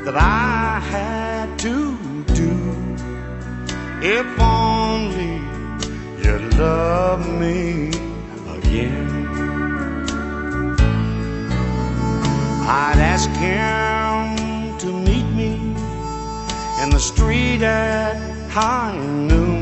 that I had to do. If only you'd love me again, I'd ask him to meet me in the street at high noon.